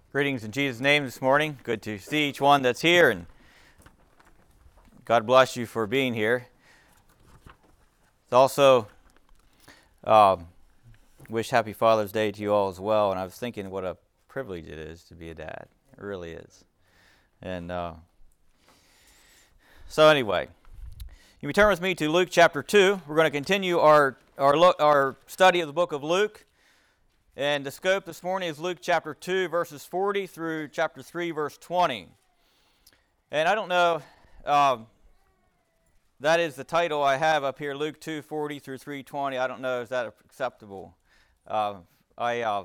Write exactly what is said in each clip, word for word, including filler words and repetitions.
Greetings in Jesus' name this morning. Good to see each one that's here, and God bless you for being here. It's also um, wish Happy Father's Day to you all as well. And I was thinking what a privilege it is to be a dad. It really is. And uh, so anyway, you turn with me to Luke chapter two. We're going to continue our our lo- our study of the book of Luke. And the scope this morning is Luke chapter two, verses forty through chapter three, verse twenty. And I don't know, um, that is the title I have up here, Luke two, forty through three twenty. I don't know, is that acceptable? Uh, I uh,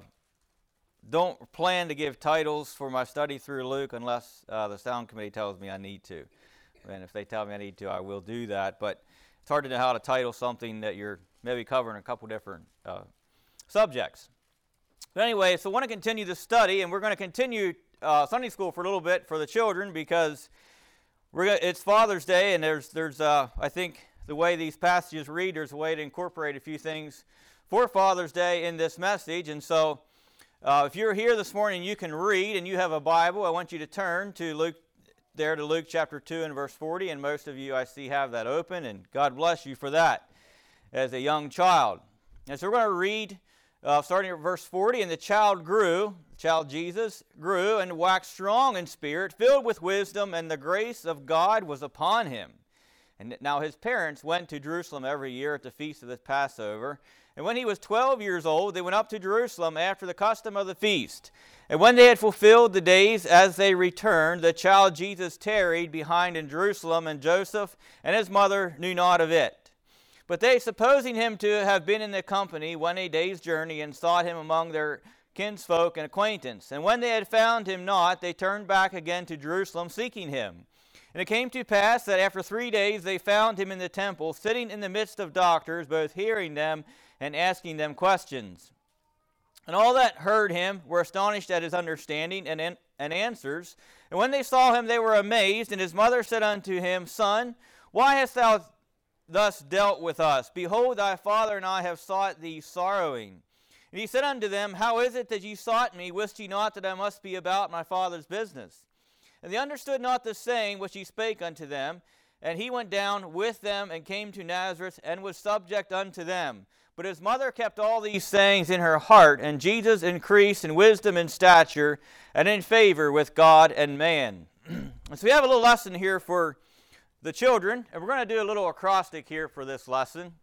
don't plan to give titles for my study through Luke unless uh, the sound committee tells me I need to. And if they tell me I need to, I will do that. But it's hard to know how to title something that you're maybe covering a couple different uh, subjects. But anyway, so I want to continue the study, and we're going to continue uh, Sunday school for a little bit for the children because we're gonna, it's Father's Day, and there's, there's uh, I think the way these passages read, there's a way to incorporate a few things for Father's Day in this message. And so uh, if you're here this morning, you can read, and you have a Bible, I want you to turn to Luke, there to Luke chapter two and verse forty, and most of you I see have that open, and God bless you for that as a young child. And so we're going to read Uh, starting at verse forty, and the child grew, the child Jesus grew and waxed strong in spirit, filled with wisdom, and the grace of God was upon him. And now his parents went to Jerusalem every year at the feast of the Passover. And when he was twelve years old, they went up to Jerusalem after the custom of the feast. And when they had fulfilled the days as they returned, the child Jesus tarried behind in Jerusalem, and Joseph and his mother knew not of it. But they, supposing him to have been in the company, went a day's journey and sought him among their kinsfolk and acquaintance. And when they had found him not, they turned back again to Jerusalem, seeking him. And it came to pass that after three days they found him in the temple, sitting in the midst of doctors, both hearing them and asking them questions. And all that heard him were astonished at his understanding and, and answers. And when they saw him, they were amazed. And his mother said unto him, Son, why hast thou thus dealt with us? Behold, thy father and I have sought thee sorrowing. And he said unto them, How is it that ye sought me? Wist ye not that I must be about my father's business? And they understood not the saying which he spake unto them. And he went down with them and came to Nazareth and was subject unto them. But his mother kept all these sayings in her heart, and Jesus increased in wisdom and stature and in favor with God and man. And so we have a little lesson here for the children, and we're going to do a little acrostic here for this lesson,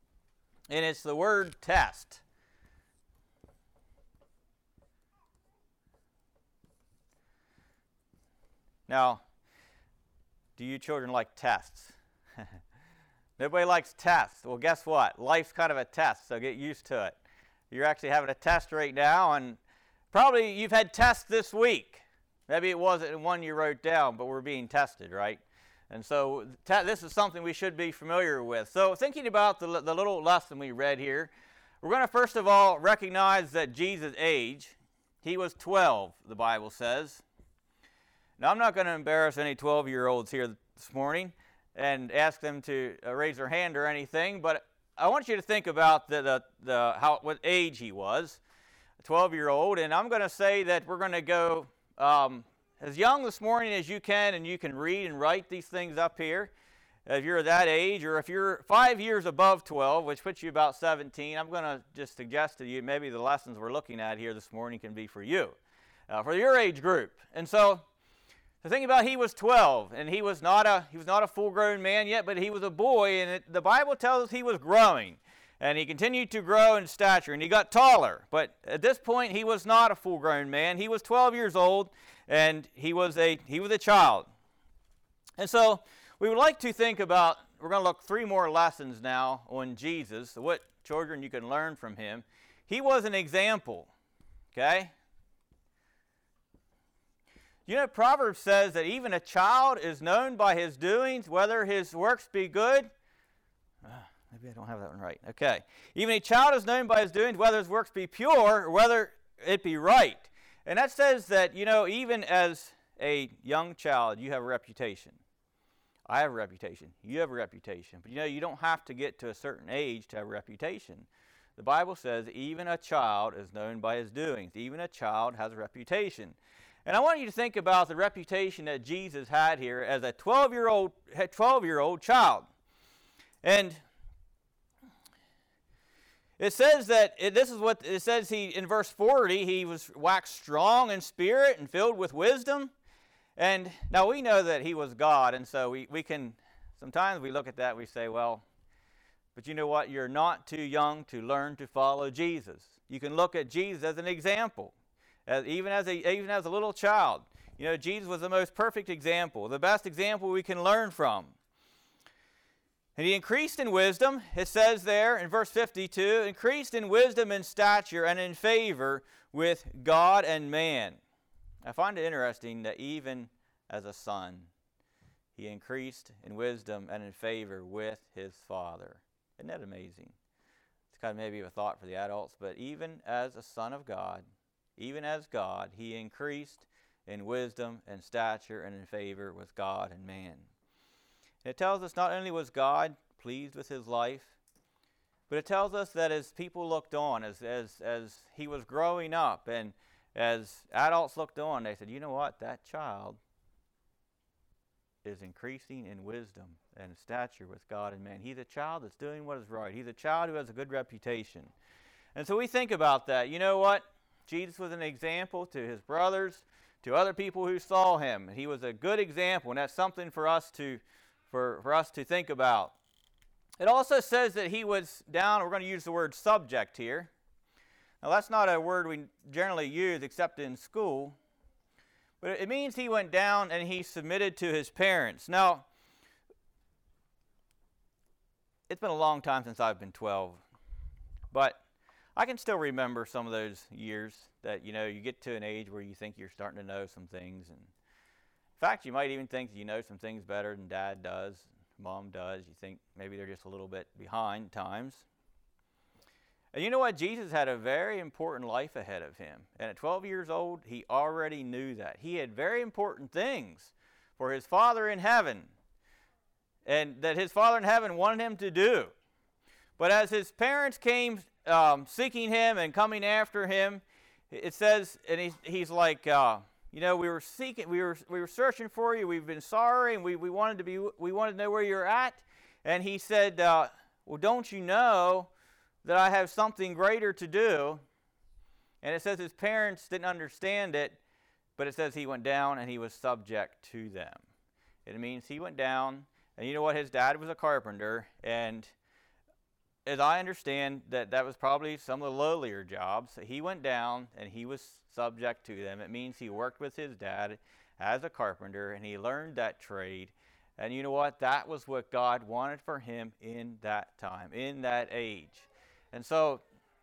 and it's the word test. Now, do you children like tests? Nobody likes tests. Well, guess what? Life's kind of a test, so get used to it. You're actually having a test right now, and probably you've had tests this week. Maybe it wasn't one you wrote down, but we're being tested, right? And so te- this is something we should be familiar with. So thinking about the, the little lesson we read here, we're going to first of all recognize that Jesus' age, he was twelve, the Bible says. Now I'm not going to embarrass any twelve-year-olds here this morning and ask them to uh, raise their hand or anything, but I want you to think about the, the, the how what age he was, a twelve-year-old, and I'm going to say that we're going to go Um, as young this morning as you can, and you can read and write these things up here, if you're that age, or if you're five years above twelve, which puts you about seventeen, I'm going to just suggest to you maybe the lessons we're looking at here this morning can be for you, uh, for your age group. And so, the thing about he was twelve, and he was not a he was not a full-grown man yet, but he was a boy, and it, the Bible tells us he was growing, and he continued to grow in stature, and he got taller. But at this point, he was not a full-grown man. He was twelve years old. And he was a he was a child. And so we would like to think about, we're going to look three more lessons now on Jesus, what children you can learn from him. He was an example, okay? You know, Proverbs says that even a child is known by his doings, whether his works be good. Uh, maybe I don't have that one right. Okay. Even a child is known by his doings, whether his works be pure or whether it be right. And that says that, you know, even as a young child, you have a reputation. I have a reputation. You have a reputation. But, you know, you don't have to get to a certain age to have a reputation. the Bible says even a child is known by his doings. Even a child has a reputation. And I want you to think about the reputation that Jesus had here as a twelve-year-old twelve-year-old child. And it says that, it, this is what it says, he in verse forty, he was waxed strong in spirit and filled with wisdom. And now we know that he was God, and so we, we can, sometimes we look at that, we say, well, but you know what? You're not too young to learn to follow Jesus. You can look at Jesus as an example, as, even, as a, even as a little child. You know, Jesus was the most perfect example, the best example we can learn from. And he increased in wisdom, it says there in verse fifty-two, increased in wisdom and stature and in favor with God and man. I find it interesting that even as a son, he increased in wisdom and in favor with his Father. Isn't that amazing? It's kind of maybe a thought for the adults, but even as a son of God, even as God, he increased in wisdom and stature and in favor with God and man. It tells us not only was God pleased with his life, but it tells us that as people looked on, as, as, as he was growing up, and as adults looked on, they said, you know what, that child is increasing in wisdom and stature with God and man. He's a child that's doing what is right. He's a child who has a good reputation. And so we think about that. You know what? Jesus was an example to his brothers, to other people who saw him. He was a good example, and that's something for us to For, for us to think about. It also says that he was down, we're going to use the word subject here. Now that's not a word we generally use except in school, but it means he went down and he submitted to his parents. Now, it's been a long time since I've been twelve, but I can still remember some of those years that, you know, you get to an age where you think you're starting to know some things, and in fact, you might even think that you know some things better than Dad does, Mom does. You think maybe they're just a little bit behind times. And you know what? Jesus had a very important life ahead of him. And at twelve years old, he already knew that. He had very important things for his Father in heaven, and that his Father in heaven wanted him to do. But as his parents came um, seeking him and coming after him, it says, and he's, he's like... Uh, You know, we were seeking, we were we were searching for you. We've been sorry, and we, we wanted to be we wanted to know where you're at. And he said, uh, "Well, don't you know that I have something greater to do?" And it says his parents didn't understand it, but it says he went down and he was subject to them. It means he went down, and you know what? His dad was a carpenter, and as I understand, that that was probably some of the lowlier jobs. So he went down and he was subject to them. It means he worked with his dad as a carpenter, and he learned that trade. And you know what? That was what God wanted for him in that time, in that age. And so,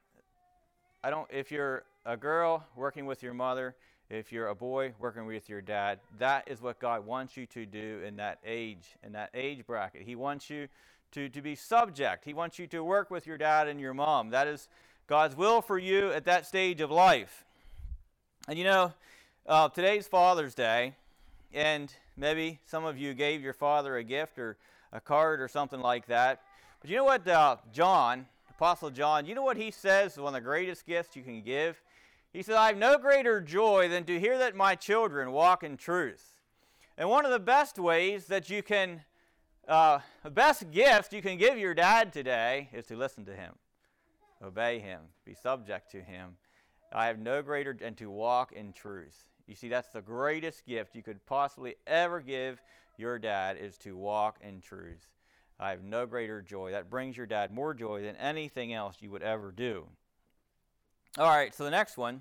I don't. If you're a girl working with your mother, if you're a boy working with your dad, that is what God wants you to do in that age, in that age bracket. He wants you to, to be subject. He wants you to work with your dad and your mom. That is God's will for you at that stage of life. And you know, uh, today's Father's Day, and maybe some of you gave your father a gift or a card or something like that. But you know what uh, John, Apostle John, you know what he says is one of the greatest gifts you can give? He said, I have no greater joy than to hear that my children walk in truth. And one of the best ways that you can, uh, the best gift you can give your dad today is to listen to him, obey him, be subject to him. I have no greater, and to walk in truth. You see, that's the greatest gift you could possibly ever give your dad, is to walk in truth. I have no greater joy. That brings your dad more joy than anything else you would ever do. All right, so the next one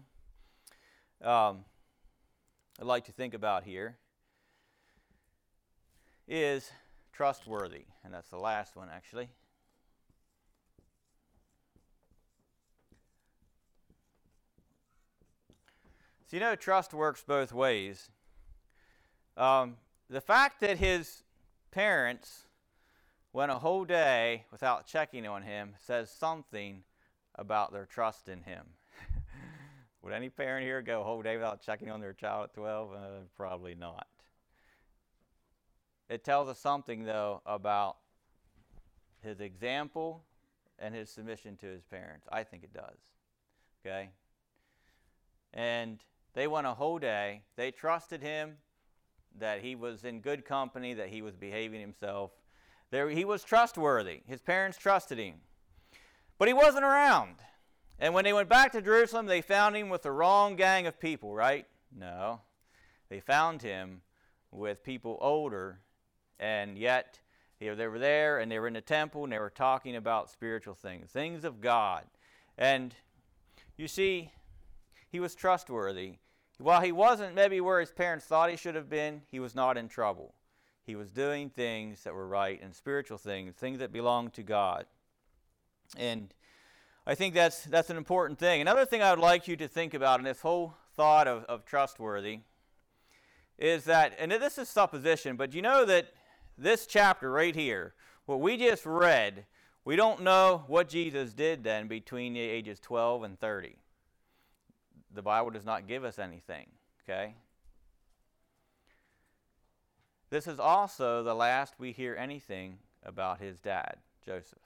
um, I'd like to think about here is trustworthy, and that's the last one, actually. So you know, trust works both ways. Um, the fact that his parents went a whole day without checking on him says something about their trust in him. Would any parent here go a whole day without checking on their child at twelve? Uh, probably not. It tells us something, though, about his example and his submission to his parents? I think it does. Okay? And they went a whole day. They trusted him, that he was in good company, that he was behaving himself. There, he was trustworthy. His parents trusted him. But he wasn't around. And when they went back to Jerusalem, they found him with the wrong gang of people, right? No. They found him with people older, and yet you know, they were there, and they were in the temple, and they were talking about spiritual things, things of God. And you see, he was trustworthy. While he wasn't maybe where his parents thought he should have been, he was not in trouble. He was doing things that were right, and spiritual things, things that belonged to God. And I think that's that's an important thing. Another thing I would like you to think about in this whole thought of, of trustworthy is that, and this is supposition, but you know that this chapter right here, what we just read, we don't know what Jesus did then between the ages twelve and thirty. The Bible does not give us anything, okay? This is also the last we hear anything about his dad, Joseph.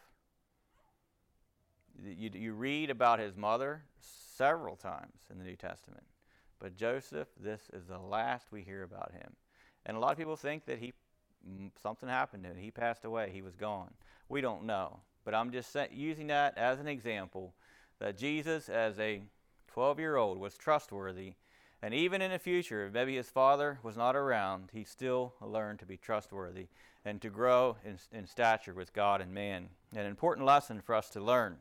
You, you read about his mother several times in the New Testament. But Joseph, this is the last we hear about him. And a lot of people think that he something happened to him. He passed away. He was gone. We don't know. But I'm just using that as an example that Jesus, as a twelve-year-old, was trustworthy. And even in the future, if maybe his father was not around, he still learned to be trustworthy and to grow in, in stature with God and man. An important lesson for us to learn.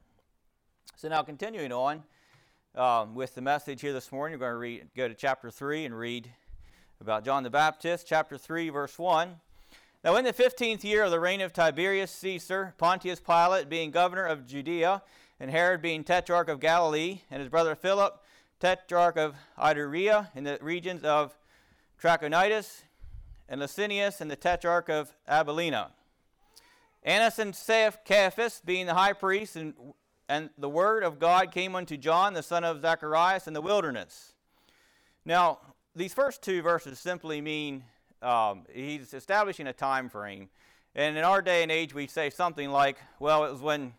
So now continuing on um, with the message here this morning, we're going to read, go to chapter three and read about John the Baptist, chapter three, verse one. Now in the fifteenth year of the reign of Tiberius Caesar, Pontius Pilate being governor of Judea, and Herod being tetrarch of Galilee, and his brother Philip, tetrarch of Iturea, in the regions of Trachonitis, and Licinius, and the tetrarch of Abilene. Annas and Caiaphas being the high priest, and, and the word of God came unto John, the son of Zacharias, in the wilderness. Now, these first two verses simply mean um, he's establishing a time frame. And in our day and age, we say something like, well, it was when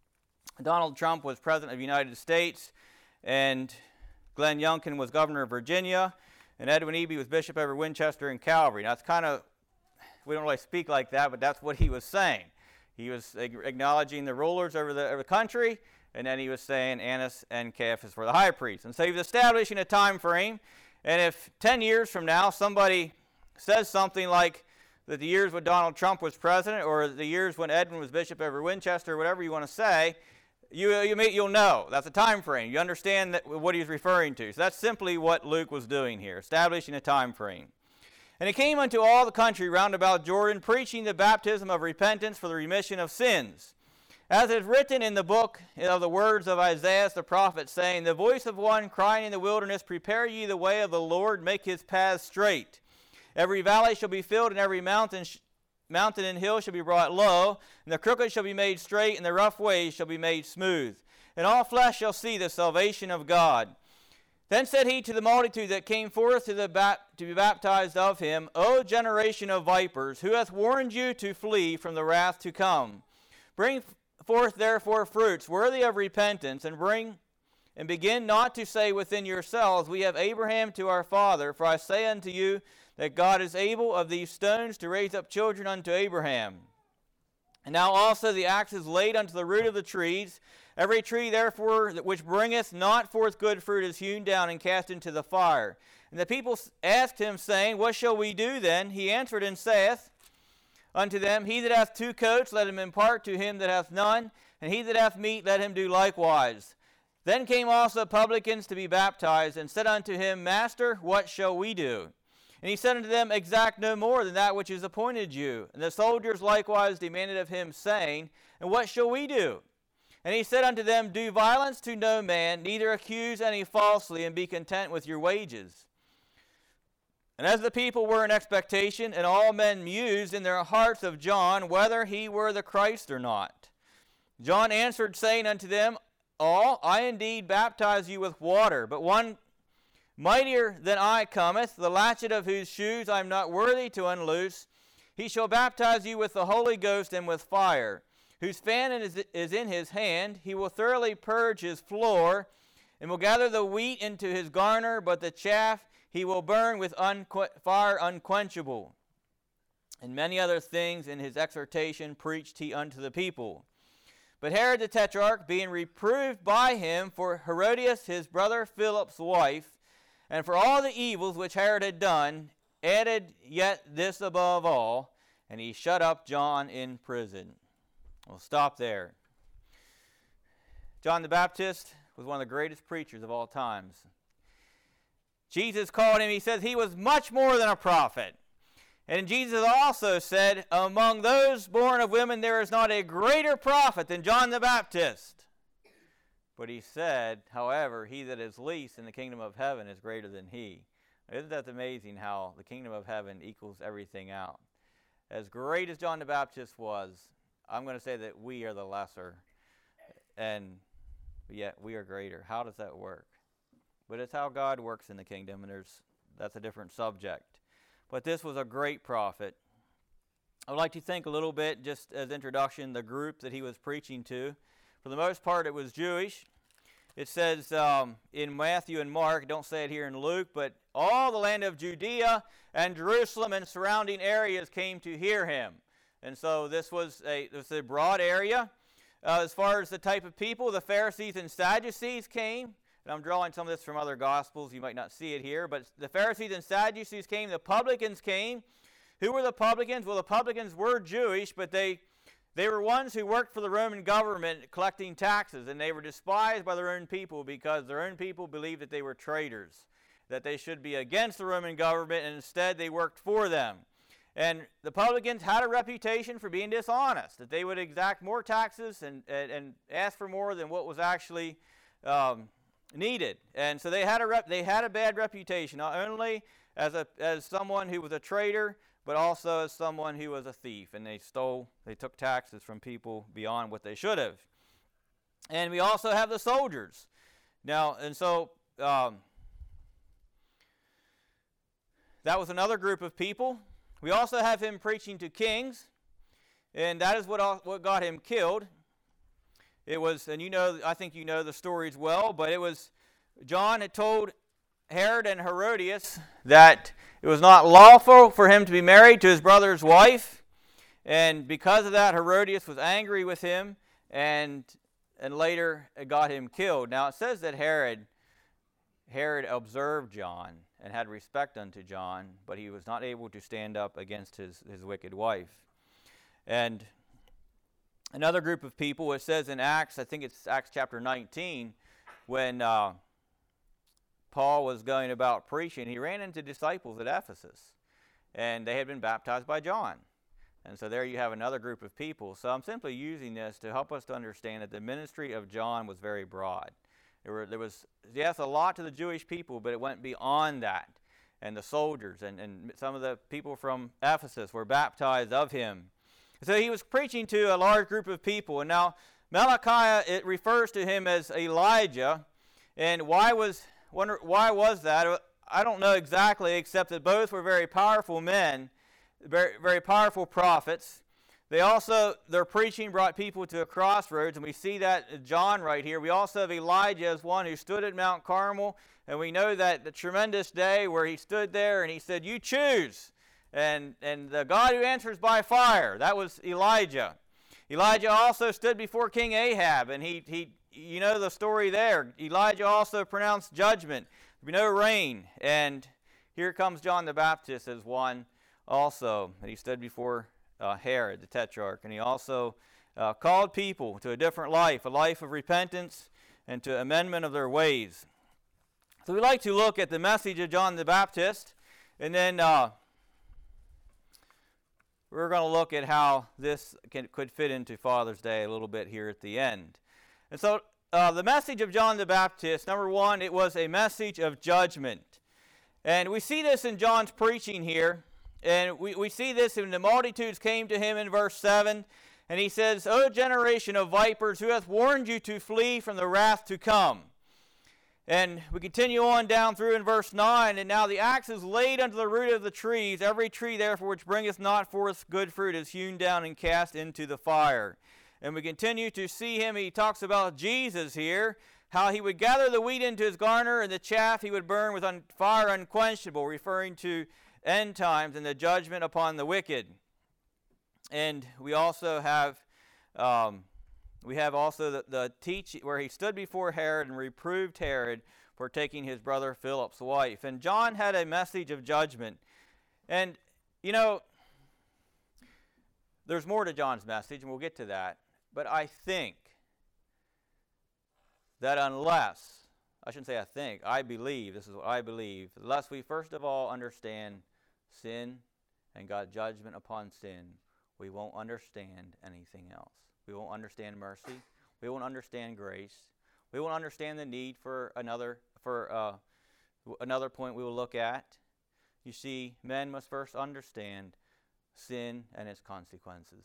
Donald Trump was president of the United States, and Glenn Youngkin was governor of Virginia, and Edwin Eby was bishop over Winchester and Calvary. Now, it's kind of, we don't really speak like that, but that's what he was saying. He was acknowledging the rulers over the, over the country, and then he was saying Annas and Caiaphas were the high priests. And so he was establishing a time frame, and if ten years from now somebody says something like that the years when Donald Trump was president, or the years when Edwin was bishop over Winchester, or whatever you want to say, You, you may, you'll know. That's a time frame. You understand that, what he's referring to. So that's simply what Luke was doing here, establishing a time frame. And he came unto all the country round about Jordan, preaching the baptism of repentance for the remission of sins. As is written in the book of the words of Isaiah the prophet, saying, The voice of one crying in the wilderness, Prepare ye the way of the Lord, make his paths straight. Every valley shall be filled, and every mountain sh- mountain and hill shall be brought low, and the crooked shall be made straight, and the rough ways shall be made smooth. And all flesh shall see the salvation of God. Then said he to the multitude that came forth to, the bap- to be baptized of him, O generation of vipers, who hath warned you to flee from the wrath to come? Bring forth therefore fruits worthy of repentance, and bring and begin not to say within yourselves, We have Abraham to our father. For I say unto you that God is able of these stones to raise up children unto Abraham. And now also the axe is laid unto the root of the trees. Every tree therefore which bringeth not forth good fruit is hewn down and cast into the fire. And the people asked him, saying, What shall we do then? He answered and saith unto them, He that hath two coats, let him impart to him that hath none, and he that hath meat, let him do likewise. Then came also publicans to be baptized, and said unto him, Master, what shall we do? And he said unto them, Exact no more than that which is appointed you. And the soldiers likewise demanded of him, saying, And what shall we do? And he said unto them, Do violence to no man, neither accuse any falsely, and be content with your wages. And as the people were in expectation, and all men mused in their hearts of John, whether he were the Christ or not. John answered, saying unto them all, I indeed baptize you with water, but one mightier than I cometh, the latchet of whose shoes I am not worthy to unloose. He shall baptize you with the Holy Ghost and with fire, whose fan is, is in his hand. He will thoroughly purge his floor, and will gather the wheat into his garner, but the chaff he will burn with unqu- fire unquenchable. And many other things in his exhortation preached he unto the people. But Herod the Tetrarch, being reproved by him for Herodias his brother Philip's wife, and for all the evils which Herod had done, added yet this above all, and he shut up John in prison. We'll stop there. John the Baptist was one of the greatest preachers of all times. Jesus called him, he says, he was much more than a prophet. And Jesus also said, among those born of women there is not a greater prophet than John the Baptist. But he said, however, he that is least in the kingdom of heaven is greater than he. Isn't that amazing how the kingdom of heaven equals everything out? As great as John the Baptist was, I'm going to say that we are the lesser, and yet we are greater. How does that work? But it's how God works in the kingdom, and there's that's a different subject. But this was a great prophet. I would like to think a little bit, just as introduction, the group that he was preaching to. For the most part, it was Jewish. It says um, in Matthew and Mark, don't say it here in Luke, but all the land of Judea and Jerusalem and surrounding areas came to hear him. And so this was a, this was a broad area. Uh, as far as the type of people, the Pharisees and Sadducees came. And I'm drawing some of this from other Gospels. You might not see it here. But the Pharisees and Sadducees came. The publicans came. Who were the publicans? Well, the publicans were Jewish, but they they were ones who worked for the Roman government collecting taxes. And they were despised by their own people because their own people believed that they were traitors, that they should be against the Roman government, and instead they worked for them. And the publicans had a reputation for being dishonest, that they would exact more taxes and, and, and ask for more than what was actually um, needed. And so they had a rep, they had a bad reputation, not only as a as someone who was a traitor, but also as someone who was a thief. And they stole, they took taxes from people beyond what they should have. And we also have the soldiers. Now, and so um, that was another group of people. We also have him preaching to kings, and that is what what got him killed. It was, and you know, I think you know the stories well, but it was, John had told Herod and Herodias that it was not lawful for him to be married to his brother's wife, and because of that, Herodias was angry with him, and and later it got him killed. Now it says that Herod, Herod observed John and had respect unto John, but he was not able to stand up against his, his wicked wife. And another group of people, it says in Acts, I think it's Acts chapter nineteen, when uh, Paul was going about preaching, he ran into disciples at Ephesus, and they had been baptized by John. And so there you have another group of people. So I'm simply using this to help us to understand that the ministry of John was very broad. There, were, there was, yes, a lot to the Jewish people, but it went beyond that. And the soldiers and, and some of the people from Ephesus were baptized of him. So he was preaching to a large group of people. And now Malachi, it refers to him as Elijah. And why was wonder, why was that? I don't know exactly, except that both were very powerful men, very, very powerful prophets. They also, their preaching brought people to a crossroads, and we see that in John right here. We also have Elijah as one who stood at Mount Carmel, and we know that the tremendous day where he stood there and he said, you choose. And, and the God who answers by fire, that was Elijah. Elijah also stood before King Ahab, and he, he you know the story there. Elijah also pronounced judgment. There would be no rain. And here comes John the Baptist as one also, and he stood before Uh, Herod the Tetrarch, and he also uh, called people to a different life, a life of repentance and to amendment of their ways. So we like to look at the message of John the Baptist, and then uh, we're going to look at how this can, could fit into Father's Day a little bit here at the end. And so uh, the message of John the Baptist, number one, it was a message of judgment. And we see this in John's preaching here. And we, we see this when the multitudes came to him in verse seven. And he says, O generation of vipers, who hath warned you to flee from the wrath to come? And we continue on down through in verse nine. And now the axe is laid unto the root of the trees. Every tree therefore which bringeth not forth good fruit is hewn down and cast into the fire. And we continue to see him. He talks about Jesus here, how he would gather the wheat into his garner, and the chaff he would burn with un- fire unquenchable, referring to end times and the judgment upon the wicked. And we also have, um, we have also the, the teach where he stood before Herod and reproved Herod for taking his brother Philip's wife. And John had a message of judgment. And, you know, there's more to John's message, and we'll get to that. But I think that unless, I shouldn't say I think, I believe, this is what I believe, unless we first of all understand sin and God's judgment upon sin, we won't understand anything else. We won't understand mercy. We won't understand grace. We won't understand the need for another for uh, another point we will look at. You see, men must first understand sin and its consequences.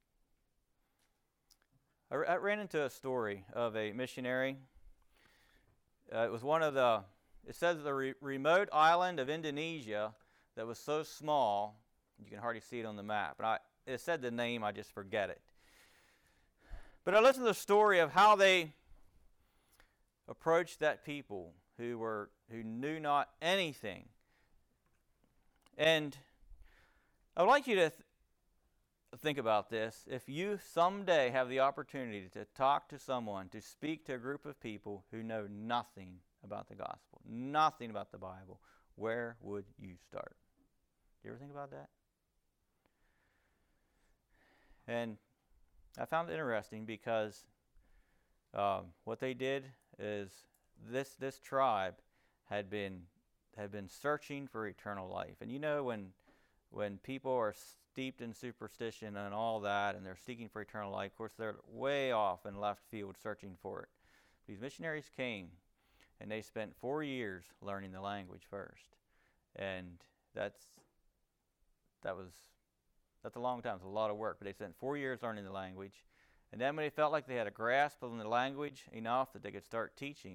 I, I ran into a story of a missionary. Uh, it was one of the, it says the re- remote island of Indonesia that was so small, you can hardly see it on the map. And I, it said the name, I just forget it. But I listened to the story of how they approached that people who were who knew not anything. And I would like you to th- think about this. If you someday have the opportunity to talk to someone, to speak to a group of people who know nothing about the gospel, nothing about the Bible, where would you start? Do you ever think about that? And I found it interesting because um, what they did is this this tribe had been had been searching for eternal life. And you know, when when people are steeped in superstition and all that, and they're seeking for eternal life, of course they're way off in left field searching for it. These missionaries came, and they spent four years learning the language first, and that's that was that's a long time. It's a lot of work, but they spent four years learning the language. And then when they felt like they had a grasp of the language enough that they could start teaching,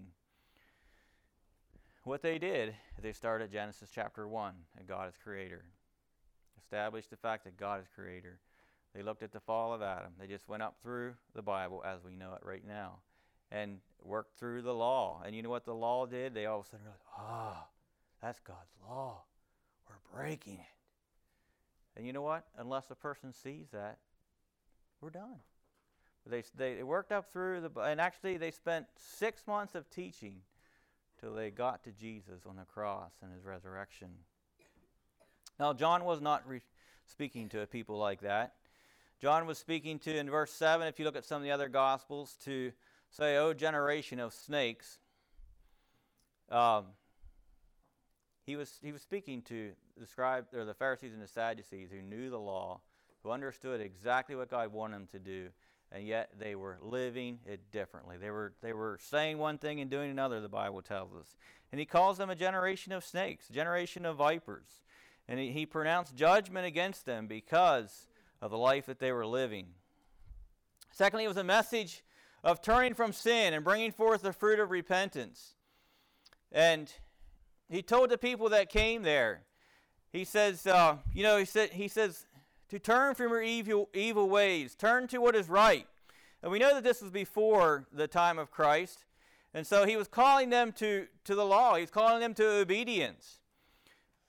what they did, they started Genesis chapter one, and God is creator. Established the fact that God is creator. They looked at the fall of Adam. They just went up through the Bible as we know it right now and worked through the law. And you know what the law did? They all of a sudden were like, ah, oh, that's God's law. We're breaking it. And you know what? Unless a person sees that, we're done. They they worked up through the, and actually they spent six months of teaching till they got to Jesus on the cross and his resurrection. Now, John was not re- speaking to a people like that. John was speaking to, in verse seven, if you look at some of the other Gospels, to say, "O generation of snakes." Um, he was he was speaking to the scribes, or the Pharisees and the Sadducees, who knew the law, who understood exactly what God wanted them to do, and yet they were living it differently. They were they were saying one thing and doing another, the Bible tells us. And he calls them a generation of snakes, a generation of vipers. And he, he pronounced judgment against them because of the life that they were living. Secondly, it was a message of turning from sin and bringing forth the fruit of repentance. And he told the people that came there, he says, uh, you know, he said, he says, to turn from your evil evil ways, turn to what is right. And we know that this was before the time of Christ. And so he was calling them to, to the law. He's calling them to obedience.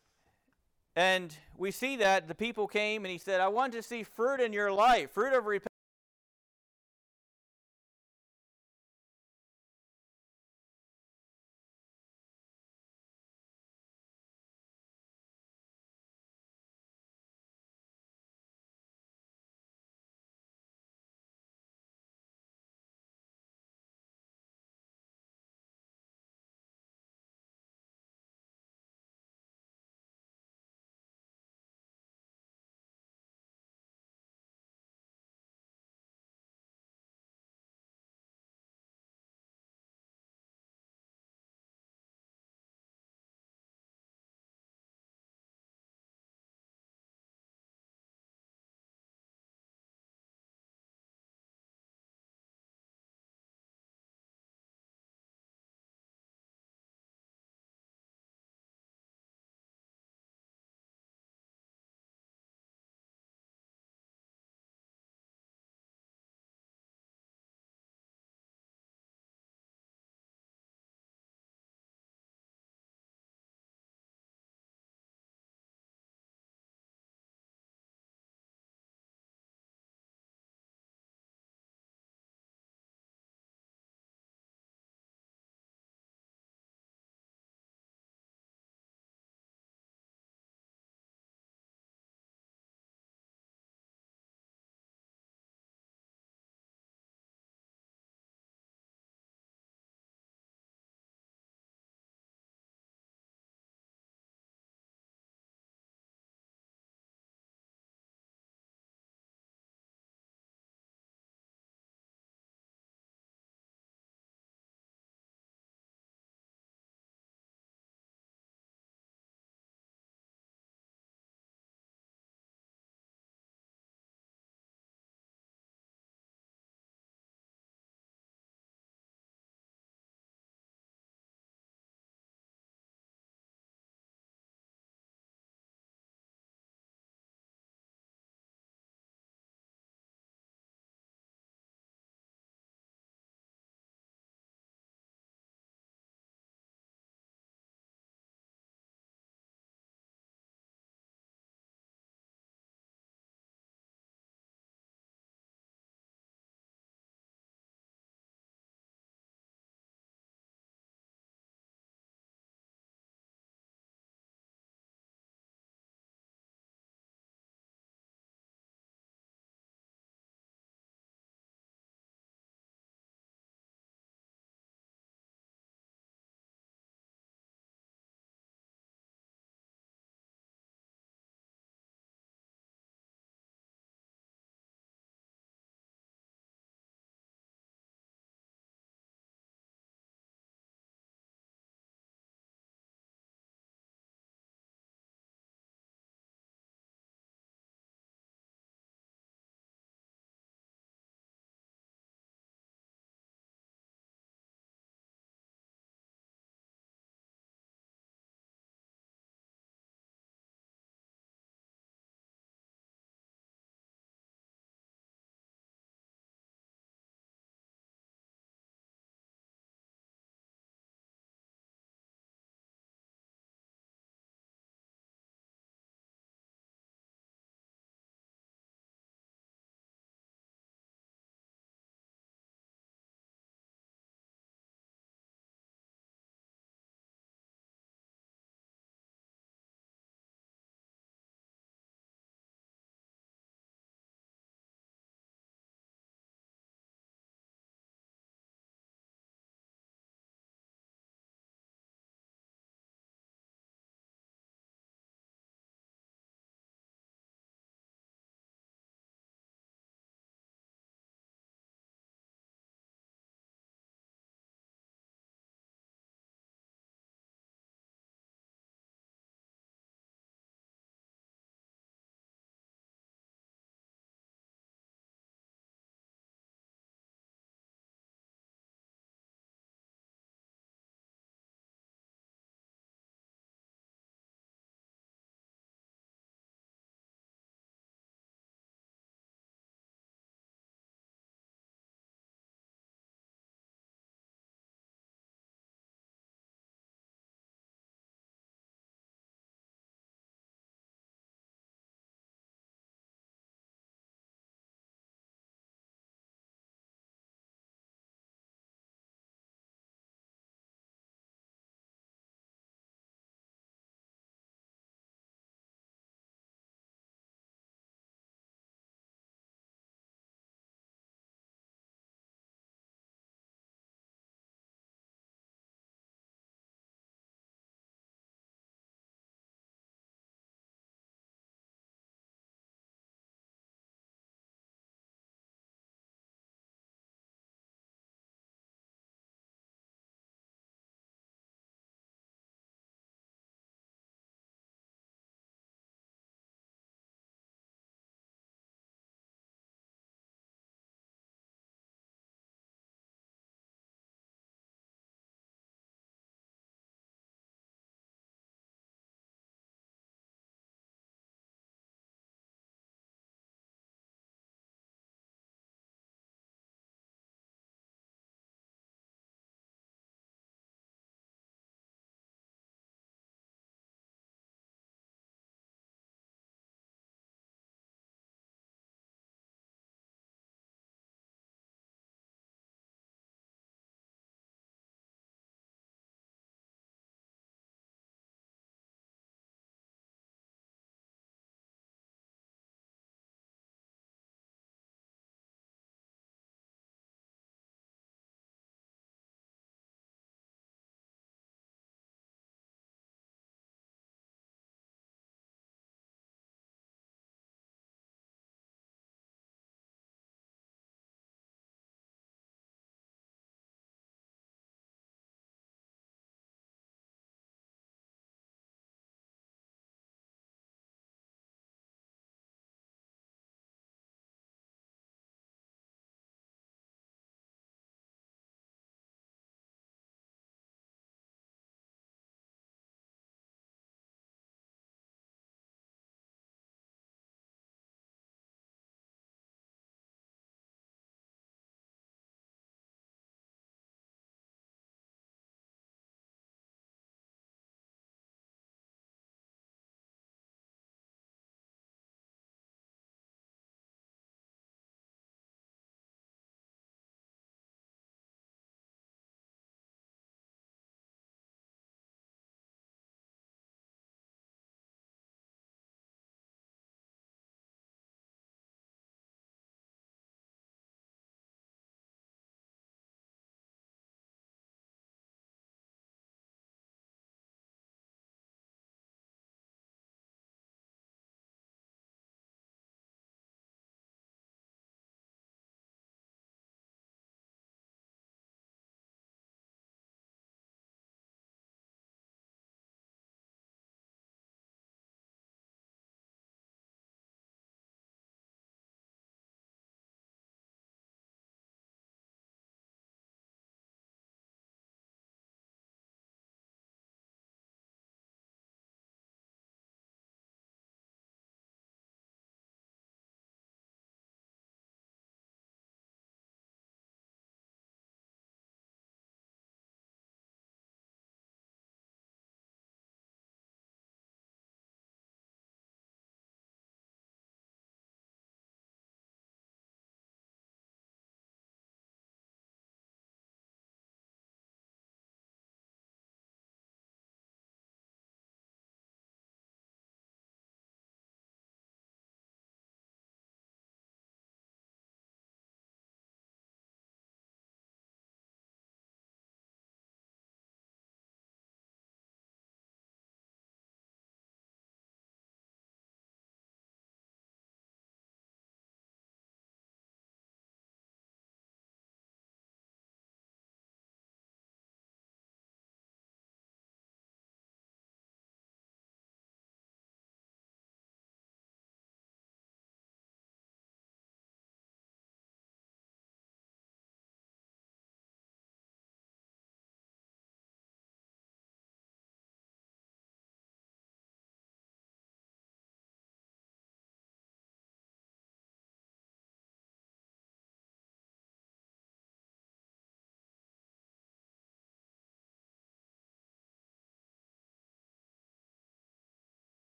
And we see that the people came and he said, I want to see fruit in your life, fruit of repentance.